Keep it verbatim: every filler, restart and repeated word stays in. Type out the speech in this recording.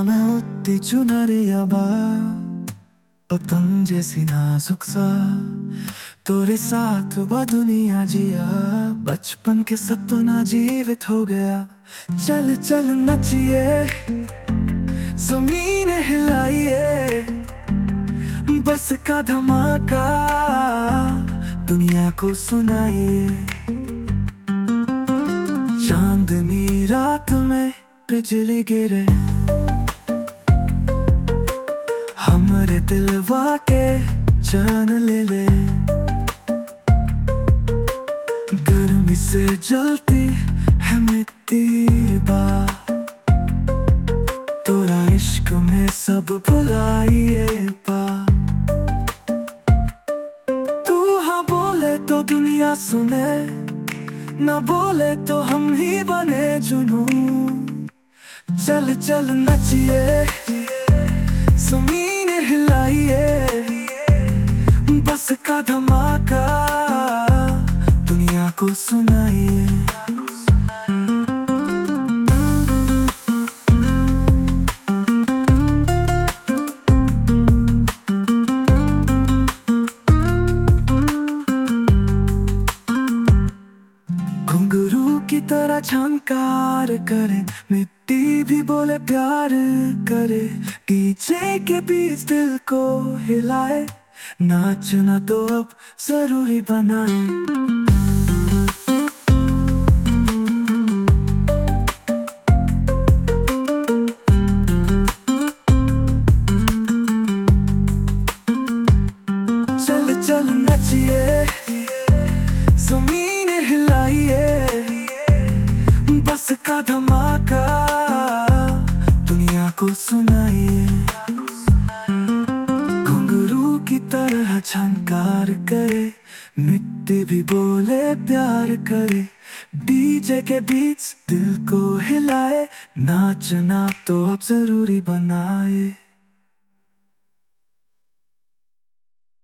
में उठती चुनरिया बा पतंग जैसी नाजुक सा तोरे साथ बा दुनिया जिया बचपन के सपना जीवित हो गया। चल चल नचिए जमीन हिलाइए बस का धमाका दुनिया को सुनाइए। चांदनी रात में बिजली गिरे हमरे दिलवा के जान ले ले। गर्मी से जलती है मिट्टी बा तोरा इश्क में सब भुलाइए पा। तू हाँ बोले तो दुनिया सुने न बोले तो हम ही बने जुनून। चल चल नचिए ज़मीन हिलाइए बस का धमाका दुनिया को सुनाइए। घुंघरू की तरह झंकार करे मिट्टी भी बोले प्यार करे। डीजे के बीच दिल को हिलाए नाचना तो अब जरूरी बनाए। चल चल नचिए ज़मीन हिलाइए बस का धमाका दुनिया को सुनाइए। घुंघरू की तरह झंकार करे मिट्टी भी बोले प्यार करे। डीजे के बीच दिल को हिलाए नाचना तो अब जरूरी बनाए।